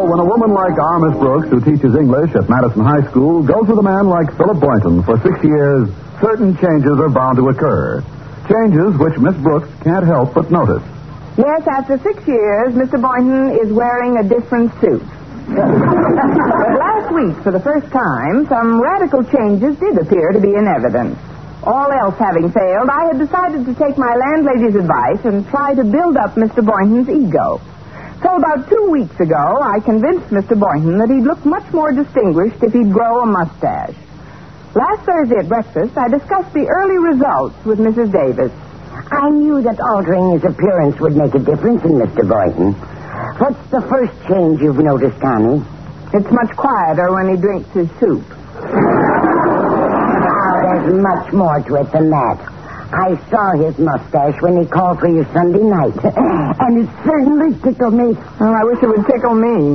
Well, when a woman like our Miss Brooks, who teaches English at Madison High School, goes with a man like Philip Boynton for 6 years, certain changes are bound to occur. Changes which Miss Brooks can't help but notice. Yes, after 6 years, Mr. Boynton is wearing a different suit. But last week, for the first time, some radical changes did appear to be in evidence. All else having failed, I had decided to take my landlady's advice and try to build up Mr. Boynton's ego. So about 2 weeks ago, I convinced Mr. Boynton that he'd look much more distinguished if he'd grow a mustache. Last Thursday at breakfast, I discussed the early results with Mrs. Davis. I knew that altering his appearance would make a difference in Mr. Boynton. What's the first change you've noticed, Connie? It's much quieter when he drinks his soup. Oh, there's much more to it than that. I saw his mustache when he called for you Sunday night, and it certainly tickled me. Oh, I wish it would tickle me.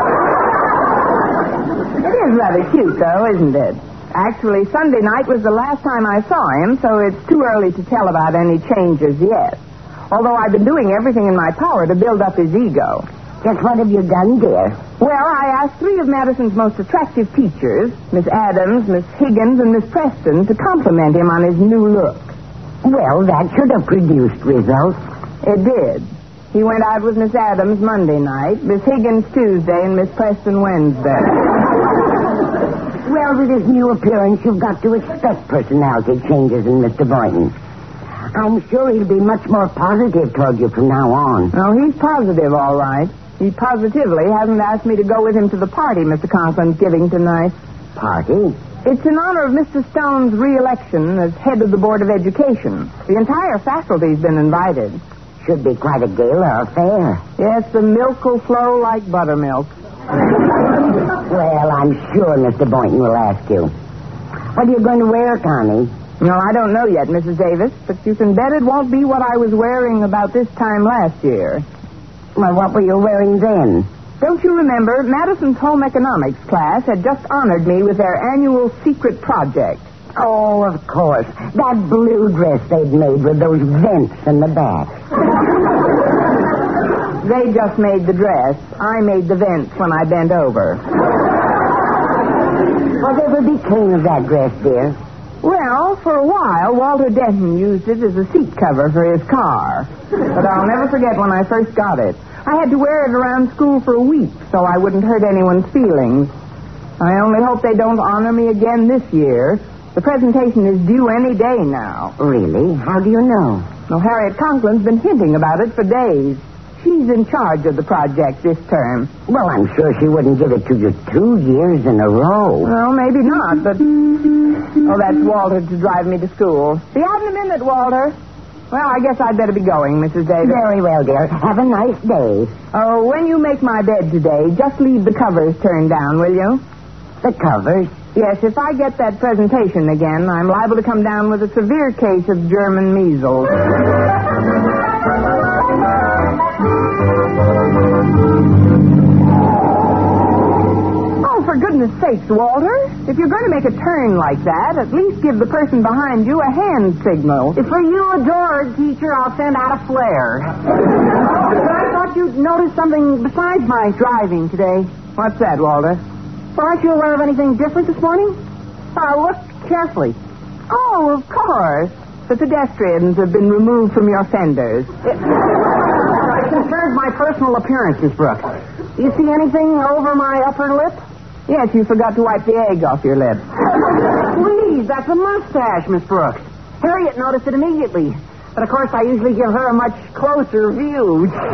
It is rather cute, though, isn't it? Actually, Sunday night was the last time I saw him, so it's too early to tell about any changes yet. Although I've been doing everything in my power to build up his ego. Just what have you done, dear? Well, I asked 3 of Madison's most attractive teachers, Miss Adams, Miss Higgins, and Miss Preston, to compliment him on his new look. Well, that should have produced results. It did. He went out with Miss Adams Monday night, Miss Higgins Tuesday, and Miss Preston Wednesday. Well, with his new appearance, you've got to expect personality changes in Mr. Boynton. I'm sure he'll be much more positive toward you from now on. Oh, he's positive, all right. He positively hasn't asked me to go with him to the party Mr. Conklin's giving tonight. Party? It's in honor of Mr. Stone's re-election as head of the Board of Education. The entire faculty's been invited. Should be quite a gala affair. Yes, the milk will flow like buttermilk. Well, I'm sure Mr. Boynton will ask you. What are you going to wear, Connie? No, I don't know yet, Mrs. Davis, but you can bet it won't be what I was wearing about this time last year. Well, what were you wearing then? Don't you remember, Madison's home economics class had just honored me with their annual secret project. Oh, of course. That blue dress they'd made with those vents in the back. They just made the dress. I made the vents when I bent over. Whatever became of that dress, dear? Well, for a while, Walter Denton used it as a seat cover for his car. But I'll never forget when I first got it. I had to wear it around school for a week so I wouldn't hurt anyone's feelings. I only hope they don't honor me again this year. The presentation is due any day now. Really? How do you know? Well, Harriet Conklin's been hinting about it for days. She's in charge of the project this term. Well, I'm sure she wouldn't give it to you 2 years in a row. Well, maybe not, but... Oh, that's Walter to drive me to school. Be out in a minute, Walter. Well, I guess I'd better be going, Mrs. Davis. Very well, dear. Have a nice day. Oh, when you make my bed today, just leave the covers turned down, will you? The covers? Yes, if I get that presentation again, I'm liable to come down with a severe case of German measles. Oh, for goodness sakes, Walter. If you're going to make a turn like that, at least give the person behind you a hand signal. If you adored, teacher, I'll send out a flare. I thought you'd noticed something besides my driving today. What's that, Walter? Well, aren't you aware of anything different this morning? Look carefully. Oh, of course. The pedestrians have been removed from your fenders. It concerns my personal appearance, Miss Brooks. Do you see anything over my upper lip? Yes, you forgot to wipe the egg off your lips. Please, that's a mustache, Miss Brooks. Harriet noticed it immediately. But, of course, I usually give her a much closer view. I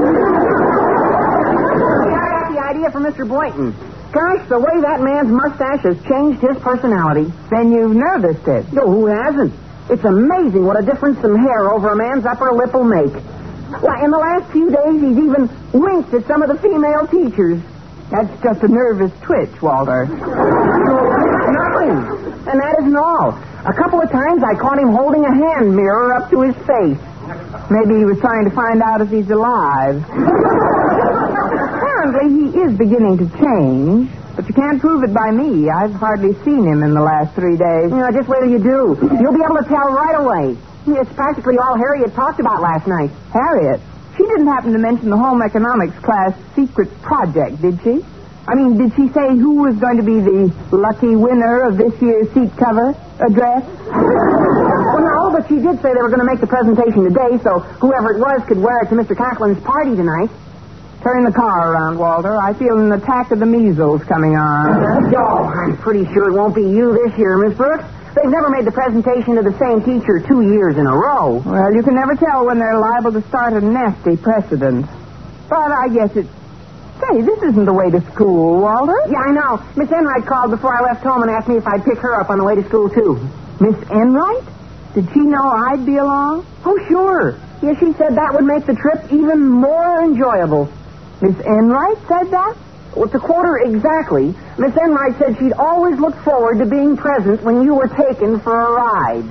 got the idea from Mr. Boynton. Gosh, the way that man's mustache has changed his personality. Then you've noticed it. No, who hasn't? It's amazing what a difference some hair over a man's upper lip will make. Why, in the last few days, he's even winked at some of the female teachers. That's just a nervous twitch, Walter. Nothing. And that isn't all. A couple of times I caught him holding a hand mirror up to his face. Maybe he was trying to find out if he's alive. Apparently, he is beginning to change. But you can't prove it by me. I've hardly seen him in the last 3 days. Just wait till you do. You'll be able to tell right away. It's practically all Harriet talked about last night. Harriet? She didn't happen to mention the home economics class secret project, did she? I mean, did she say who was going to be the lucky winner of this year's seat cover address? Well, no, but she did say they were going to make the presentation today, so whoever it was could wear it to Mr. Conklin's party tonight. Turn the car around, Walter. I feel an attack of the measles coming on. Oh, I'm pretty sure it won't be you this year, Miss Brooks. They've never made the presentation to the same teacher 2 years in a row. Well, you can never tell when they're liable to start a nasty precedent. But I guess it's... Say, this isn't the way to school, Walter. Yeah, I know. Miss Enright called before I left home and asked me if I'd pick her up on the way to school, too. Miss Enright? Did she know I'd be along? Oh, sure. Yeah, she said that would make the trip even more enjoyable. Miss Enright said that? Well, to quote her exactly, Miss Enright said she'd always look forward to being present when you were taken for a ride.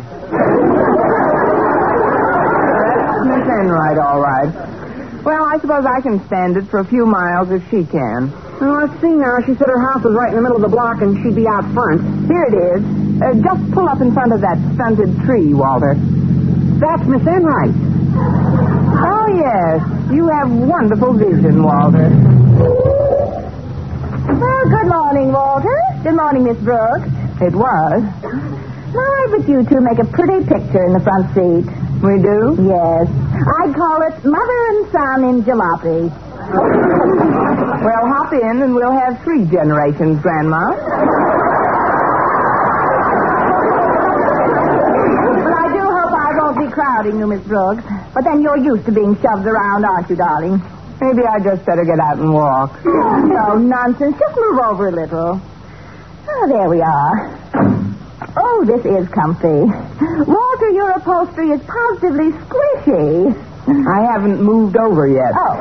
That's Miss Enright, all right. Well, I suppose I can stand it for a few miles if she can. Well, let's see now. She said her house was right in the middle of the block and she'd be out front. Here it is. Just pull up in front of that stunted tree, Walter. That's Miss Enright. Oh, yes. You have wonderful vision, Walter. Well, good morning, Walter. Good morning, Miss Brooks. It was. My, but you two make a pretty picture in the front seat. We do? Yes. I'd call it mother and son in jalopy. Well, hop in and we'll have 3 generations, Grandma. Well, I do hope I won't be crowding you, Miss Brooks. But then you're used to being shoved around, aren't you, darling? Maybe I just better get out and walk. No nonsense. Just move over a little. Oh, there we are. Oh, this is comfy. Walter, your upholstery is positively squishy. I haven't moved over yet. Oh.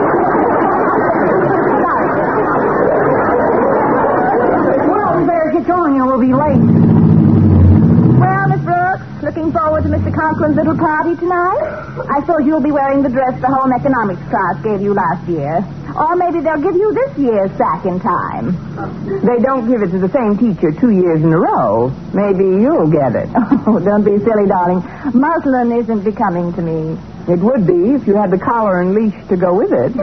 Well, we better get going or we'll be late. Well, Miss Brooks, looking forward to Mr. Conklin's little party tonight? I suppose you'll be wearing the dress the home economics class gave you last year. Or maybe they'll give you this year's sack in time. They don't give it to the same teacher 2 years in a row. Maybe you'll get it. Oh, don't be silly, darling. Muslin isn't becoming to me. It would be if you had the collar and leash to go with it. Now,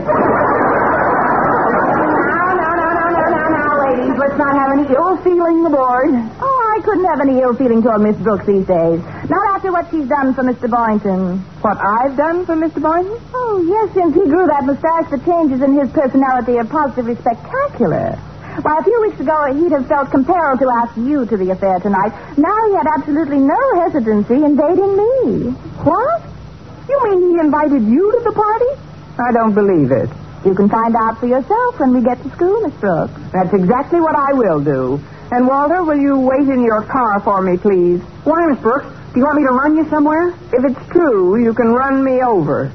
ladies. Let's not have any ill feeling aboard. Oh, I couldn't have any ill feeling toward Miss Brooks these days. Not after what she's done for Mr. Boynton. What I've done for Mr. Boynton? Oh, yes, since he grew that mustache, the changes in his personality are positively spectacular. Why, a few weeks ago, he'd have felt compelled to ask you to the affair tonight. Now he had absolutely no hesitancy in dating me. What? You mean he invited you to the party? I don't believe it. You can find out for yourself when we get to school, Miss Brooks. That's exactly what I will do. And, Walter, will you wait in your car for me, please? Why, Miss Brooks? Do you want me to run you somewhere? If it's true, you can run me over.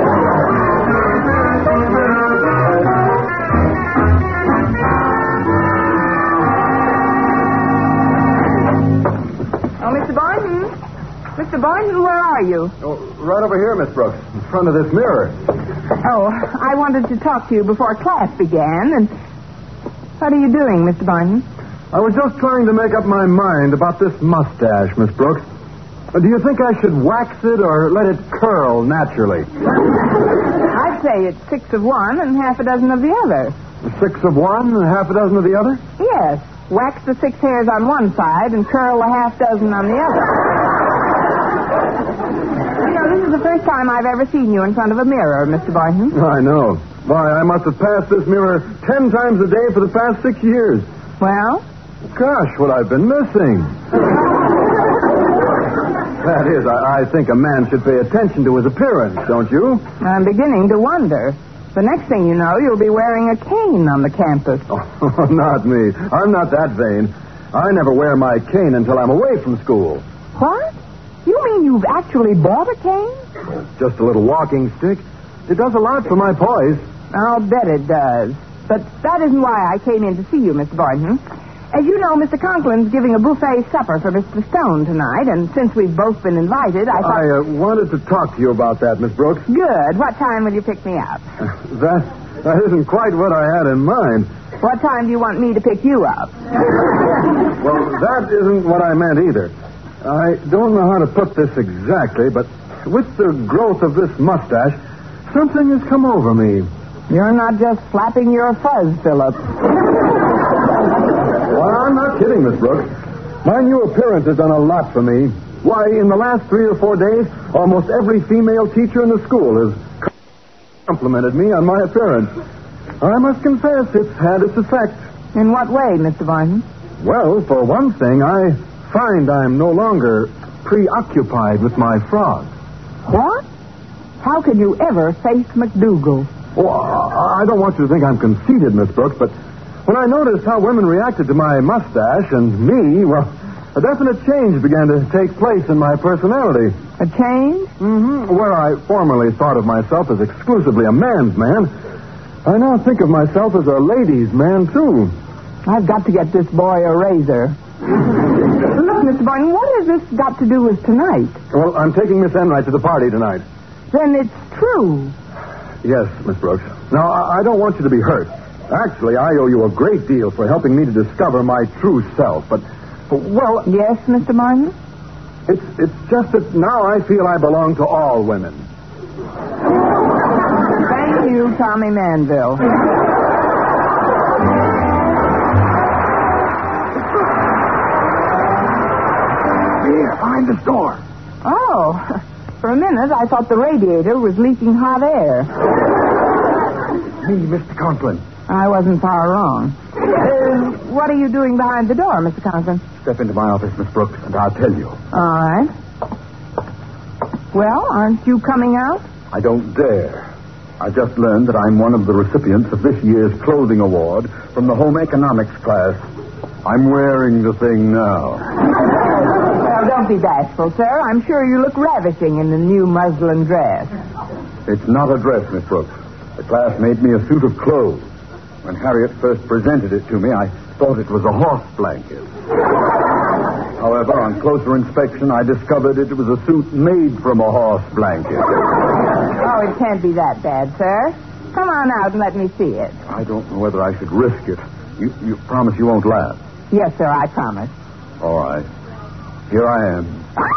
Oh, Mr. Boynton. Mr. Boynton, where are you? Oh, right over here, Miss Brooks, in front of this mirror. Oh, I wanted to talk to you before class began, and... What are you doing, Mr. Boynton? I was just trying to make up my mind about this mustache, Miss Brooks. Do you think I should wax it or let it curl naturally? I'd say it's 6 of one and half a dozen of the other. 6 of one and half a dozen of the other? Yes. Wax the 6 hairs on one side and curl the half dozen on the other. You know, this is the first time I've ever seen you in front of a mirror, Mr. Boynton. I know. Why, I must have passed this mirror 10 times a day for the past 6 years. Well? Gosh, what I've been missing. That is, I think a man should pay attention to his appearance, don't you? I'm beginning to wonder. The next thing you know, you'll be wearing a cane on the campus. Oh, not me. I'm not that vain. I never wear my cane until I'm away from school. What? You mean you've actually bought a cane? Just a little walking stick. It does a lot for my poise. I'll bet it does. But that isn't why I came in to see you, Mr. Boynton. As you know, Mr. Conklin's giving a buffet supper for Mr. Stone tonight, and since we've both been invited, I thought... I wanted to talk to you about that, Miss Brooks. Good. What time will you pick me up? That isn't quite what I had in mind. What time do you want me to pick you up? Well, that isn't what I meant either. I don't know how to put this exactly, but with the growth of this mustache, Something has come over me. You're not just flapping your fuzz, Philip. Well, I'm not kidding, Miss Brooks. My new appearance has done a lot for me. Why, in the last 3 or 4 days, almost every female teacher in the school has complimented me on my appearance. I must confess it's had its effect. In what way, Mr. Boynton? Well, for one thing, I find I'm no longer preoccupied with my frog. What? How could you ever face McDougal? Oh, I don't want you to think I'm conceited, Miss Brooks, but when I noticed how women reacted to my mustache and me, well, a definite change began to take place in my personality. A change? Mm-hmm. Where I formerly thought of myself as exclusively a man's man, I now think of myself as a ladies' man, too. I've got to get this boy a razor. Look, Mr. Boynton, what has this got to do with tonight? Well, I'm taking Miss Enright to the party tonight. Then it's true. Yes, Miss Brooks. Now, I don't want you to be hurt. Actually, I owe you a great deal for helping me to discover my true self. But well... Yes, Mr. Boynton? It's just that now I feel I belong to all women. Thank you, Tommy Manville. Here, behind this door. Oh, for a minute I thought the radiator was leaking hot air. Me, Mr. Conklin. I wasn't far wrong. What are you doing behind the door, Mr. Conklin? Step into my office, Miss Brooks, and I'll tell you. All right. Well, aren't you coming out? I don't dare. I just learned that I'm one of the recipients of this year's clothing award from the home economics class. I'm wearing the thing now. Well, don't be bashful, sir. I'm sure you look ravishing in the new muslin dress. It's not a dress, Miss Brooks. The class made me a suit of clothes. When Harriet first presented it to me, I thought it was a horse blanket. However, on closer inspection, I discovered it was a suit made from a horse blanket. Oh, it can't be that bad, sir. Come on out and let me see it. I don't know whether I should risk it. You promise you won't laugh? Yes, sir, I promise. All right. Here I am.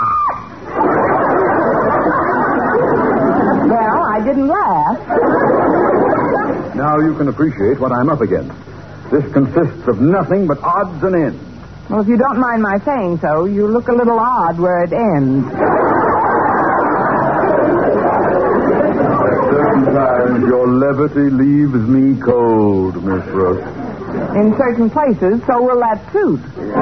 Well, I didn't laugh. Now you can appreciate what I'm up against. This consists of nothing but odds and ends. Well, if you don't mind my saying so, you look a little odd where it ends. At certain times, your levity leaves me cold, Miss Brooks. In certain places, so will that suit.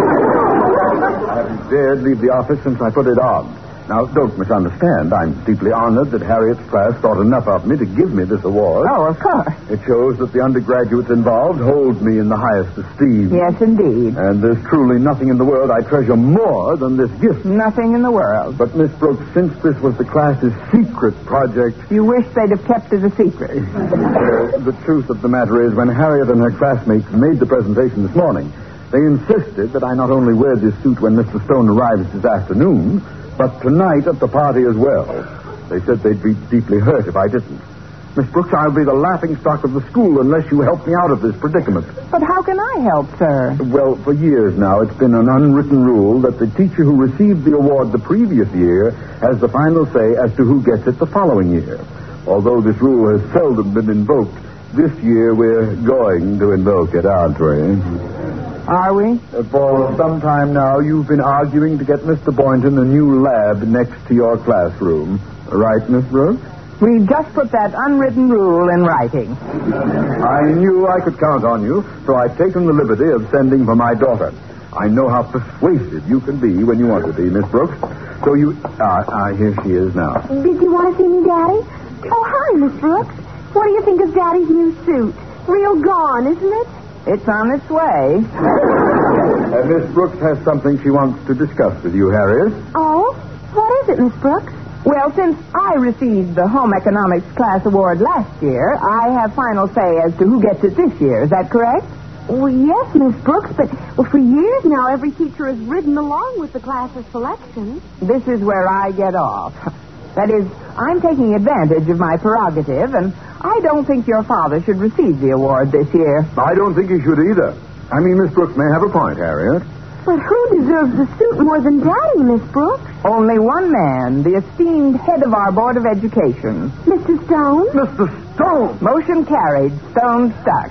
I haven't dared leave the office since I put it on. Now, don't misunderstand. I'm deeply honored that Harriet's class thought enough of me to give me this award. Oh, of course. It shows that the undergraduates involved hold me in the highest esteem. Yes, indeed. And there's truly nothing in the world I treasure more than this gift. Nothing in the world. But, Miss Brooks, since this was the class's secret project... You wish they'd have kept it a secret. The truth of the matter is, when Harriet and her classmates made the presentation this morning, they insisted that I not only wear this suit when Mr. Stone arrives this afternoon, but tonight at the party as well. They said they'd be deeply hurt if I didn't. Miss Brooks, I'll be the laughingstock of the school unless you help me out of this predicament. But how can I help, sir? Well, for years now, it's been an unwritten rule that the teacher who received the award the previous year has the final say as to who gets it the following year. Although this rule has seldom been invoked, this year we're going to invoke it, aren't we? Are we? For some time now, you've been arguing to get Mr. Boynton a new lab next to your classroom. Right, Miss Brooks? We just put that unwritten rule in writing. I knew I could count on you, so I've taken the liberty of sending for my daughter. I know how persuasive you can be when you want to be, Miss Brooks. So you... here she is now. Did you want to see me, Daddy? Oh, hi, Miss Brooks. What do you think of Daddy's new suit? Real gone, isn't it? It's on its way. Miss Brooks has something she wants to discuss with you, Harriet. Oh? What is it, Miss Brooks? Well, since I received the Home Economics Class Award last year, I have final say as to who gets it this year. Is that correct? Well, yes, Miss Brooks, but for years now, every teacher has ridden along with the class's selection. This is where I get off. That is, I'm taking advantage of my prerogative, and I don't think your father should receive the award this year. I don't think he should either. I mean, Miss Brooks may have a point, Harriet. But who deserves the suit more than Daddy, Miss Brooks? Only one man, the esteemed head of our Board of Education. Mr. Stone? Mr. Stone! Motion carried. Stone stuck.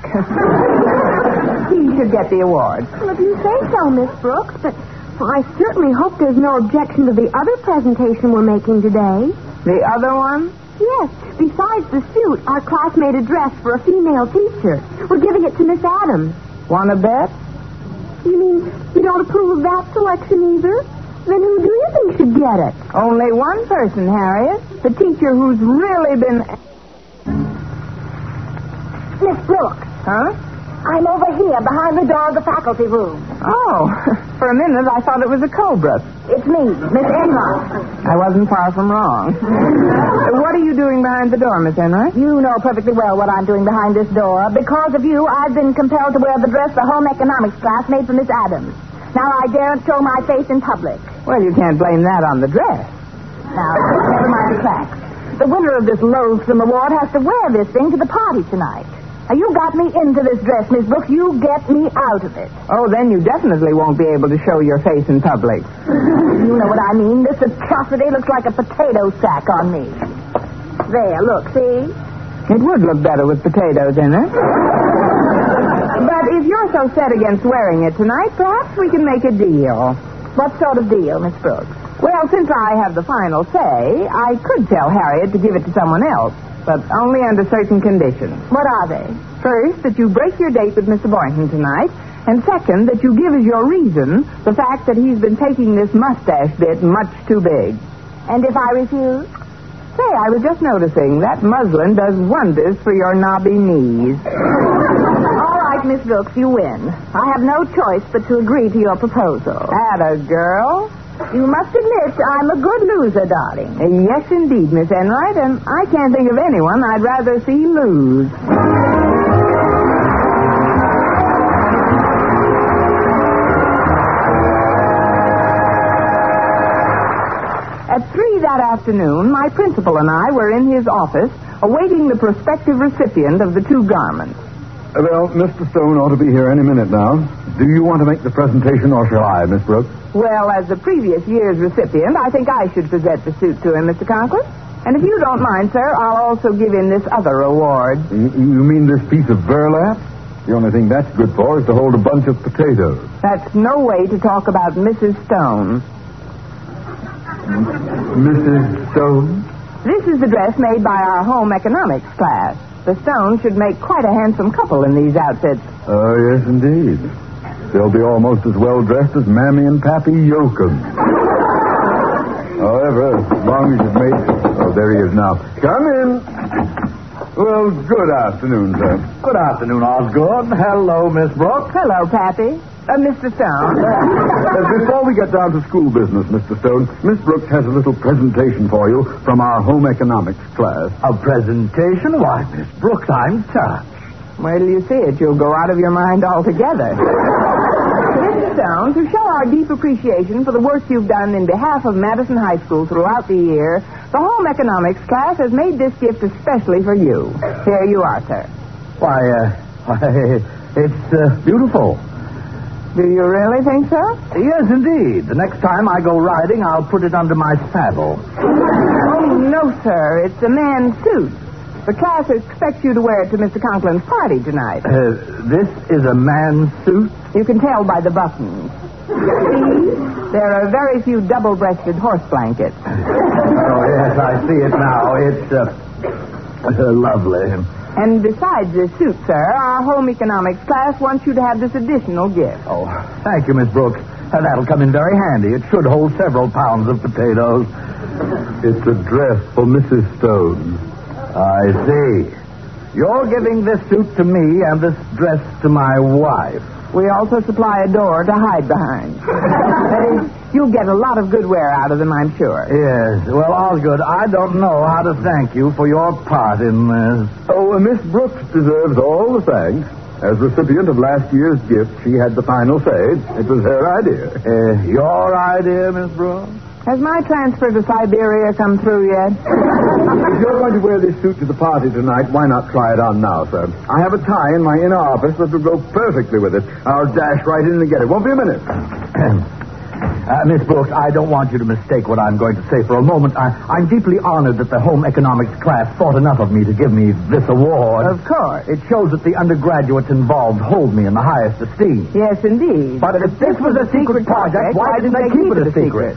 He should get the award. Well, if you say so, Miss Brooks, but I certainly hope there's no objection to the other presentation we're making today. The other one? Yes. Besides the suit, our class made a dress for a female teacher. We're giving it to Miss Adams. Want to bet? You mean you don't approve of that selection either? Then who do you think should get it? Only one person, Harriet. The teacher who's really been... Miss Brooks. Huh? I'm over here behind the door of the faculty room. Oh, for a minute I thought it was a cobra. It's me, Miss Enright. I wasn't far from wrong. What are you doing behind the door, Miss Enright? You know perfectly well what I'm doing behind this door. Because of you, I've been compelled to wear the dress the home economics class made for Miss Adams. Now I daren't show my face in public. Well, you can't blame that on the dress. Now, never mind the facts. The winner of this loathsome award has to wear this thing to the party tonight. Now, you got me into this dress, Miss Brooks. You get me out of it. Oh, then you definitely won't be able to show your face in public. You know what I mean. This atrocity looks like a potato sack on me. There, look, see? It would look better with potatoes in it. But if you're so set against wearing it tonight, perhaps we can make a deal. What sort of deal, Miss Brooks? Well, since I have the final say, I could tell Harriet to give it to someone else, but only under certain conditions. What are they? First, that you break your date with Mr. Boynton tonight, and second, that you give as your reason the fact that he's been taking this mustache bit much too big. And if I refuse? Say, I was just noticing that muslin does wonders for your knobby knees. All right, Miss Brooks, you win. I have no choice but to agree to your proposal. Atta girl. You must admit I'm a good loser, darling. Yes, indeed, Miss Enright, and I can't think of anyone I'd rather see lose. At 3 that afternoon, my principal and I were in his office awaiting the prospective recipient of the 2 garments. Well, Mr. Stone ought to be here any minute now. Do you want to make the presentation, or shall I, Miss Brooks? Well, as the previous year's recipient, I think I should present the suit to him, Mr. Conklin. And if you don't mind, sir, I'll also give him this other award. You mean this piece of burlap? The only thing that's good for is to hold a bunch of potatoes. That's no way to talk about Mrs. Stone. Mrs. Stone? This is the dress made by our home economics class. The Stones should make quite a handsome couple in these outfits. Oh, yes, indeed. They'll be almost as well dressed as Mammy and Pappy Yoakum. However, as long as you've made... Oh, there he is now. Come in. Well, good afternoon, sir. Good afternoon, Osgood. Hello, Miss Brooks. Hello, Pappy. Mr. Stone. Before we get down to school business, Mr. Stone, Miss Brooks has a little presentation for you from our home economics class. A presentation? Why, Miss Brooks, I'm touched. Wait till you see it. You'll go out of your mind altogether. Mr. Stone, to show our deep appreciation for the work you've done in behalf of Madison High School throughout the year, the home economics class has made this gift especially for you. Here you are, sir. Why, it's beautiful. Do you really think so? Yes, indeed. The next time I go riding, I'll put it under my saddle. Oh, no, sir. It's a man's suit. The class expects you to wear it to Mr. Conklin's party tonight. This is a man's suit? You can tell by the buttons. See? There are very few double-breasted horse blankets. Oh, yes, I see it now. It's lovely. And besides this suit, sir, our home economics class wants you to have this additional gift. Oh, thank you, Miss Brooks. That'll come in very handy. It should hold several pounds of potatoes. It's a dress for Mrs. Stone. I see. You're giving this suit to me and this dress to my wife. We also supply a door to hide behind. That is, you'll get a lot of good wear out of them, I'm sure. Yes. Well, Osgood, I don't know how to thank you for your part in this. Oh, Miss Brooks deserves all the thanks. As recipient of last year's gift, she had the final say. It was her idea. Your idea, Miss Brooks? Has my transfer to Siberia come through yet? If you're going to wear this suit to the party tonight, why not try it on now, sir? I have a tie in my inner office that will go perfectly with it. I'll dash right in and get it. Won't be a minute. Miss Brooks, I don't want you to mistake what I'm going to say for a moment. I'm deeply honored that the home economics class thought enough of me to give me this award. Of course. It shows that the undergraduates involved hold me in the highest esteem. Yes, indeed. But if this was a secret project, why didn't they keep it a secret?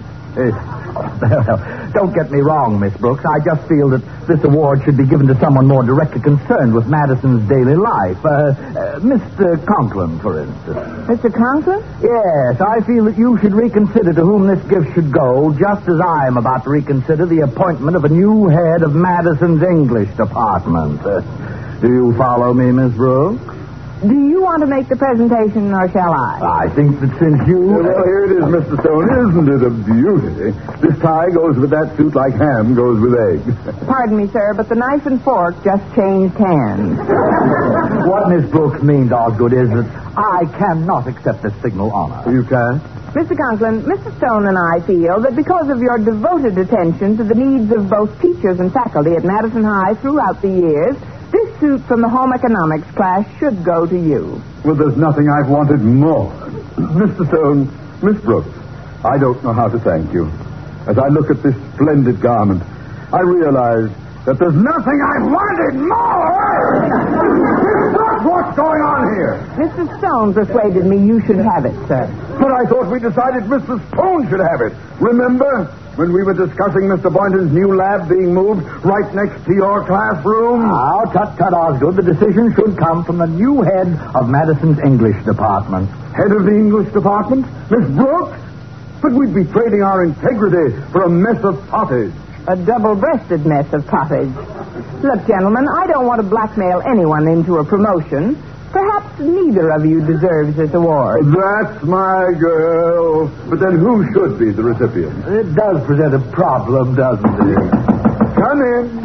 Don't get me wrong, Miss Brooks. I just feel that this award should be given to someone more directly concerned with Madison's daily life. Mr. Conklin, for instance. Mr. Conklin? Yes, I feel that you should reconsider to whom this gift should go, just as I am about to reconsider the appointment of a new head of Madison's English department. Do you follow me, Miss Brooks? Do you want to make the presentation, or shall I? I think that since you... Well, here it is, Mr. Stone. Isn't it a beauty? This tie goes with that suit like ham goes with egg. Pardon me, sir, but the knife and fork just changed hands. What Miss Brooks means, Osgood, is that I cannot accept this signal honor. You can't? Mr. Conklin, Mr. Stone and I feel that because of your devoted attention to the needs of both teachers and faculty at Madison High throughout the years, this suit from the home economics class should go to you. Well, there's nothing I've wanted more. Mr. Stone, Miss Brooks, I don't know how to thank you. As I look at this splendid garment, I realize that there's nothing I've wanted more! Miss Brooks, what's going on here? Mr. Stone persuaded me you should have it, sir. But I thought we decided Mr. Stone should have it. Remember? When we were discussing Mr. Boynton's new lab being moved right next to your classroom? Now, tut, Osgood. The decision should come from the new head of Madison's English department. Head of the English department? Miss Brooks? But we'd be trading our integrity for a mess of pottage. A double-breasted mess of pottage. Look, gentlemen, I don't want to blackmail anyone into a promotion. Perhaps neither of you deserves this award. That's my girl. But then who should be the recipient? It does present a problem, doesn't it? Come in.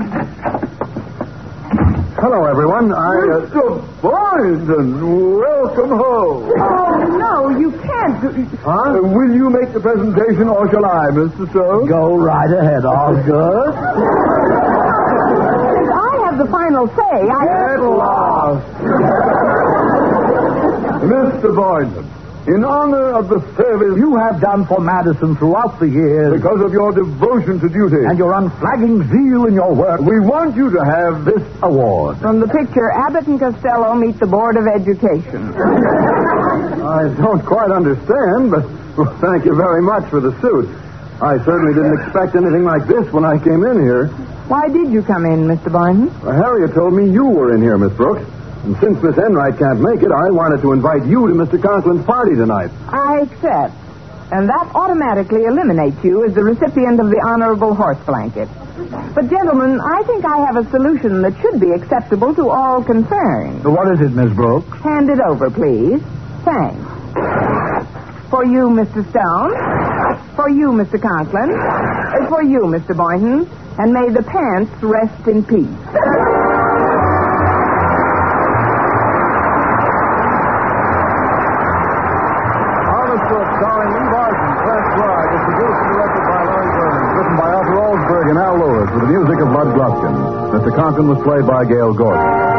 Hello, everyone. Mr. Boynton, welcome home. Oh, no, you can't. Huh? Will you make the presentation or shall I, Mr. Stone? Go right ahead, Osgood. I have the final say. Get lost. Mr. Boynton, in honor of the service You have done for Madison throughout the years, because of your devotion to duty, and your unflagging zeal in your work, we want you to have this award. From the picture, Abbott and Costello meet the Board of Education. I don't quite understand, but thank you very much for the suit. I certainly didn't expect anything like this when I came in here. Why did you come in, Mr. Boynton? Harriet told me you were in here, Miss Brooks. And since Miss Enright can't make it, I wanted to invite you to Mr. Conklin's party tonight. I accept. And that automatically eliminates you as the recipient of the honorable horse blanket. But, gentlemen, I think I have a solution that should be acceptable to all concerned. What is it, Miss Brooks? Hand it over, please. Thanks. For you, Mr. Stone. For you, Mr. Conklin. For you, Mr. Boynton. And may the pants rest in peace. Starring Lee Barton, Clark Clark, is produced and directed by Larry Burns, written by Arthur Oldsberg and Al Lewis, with the music of Bud Gluskin. Mr. Conklin was played by Gail Gordon.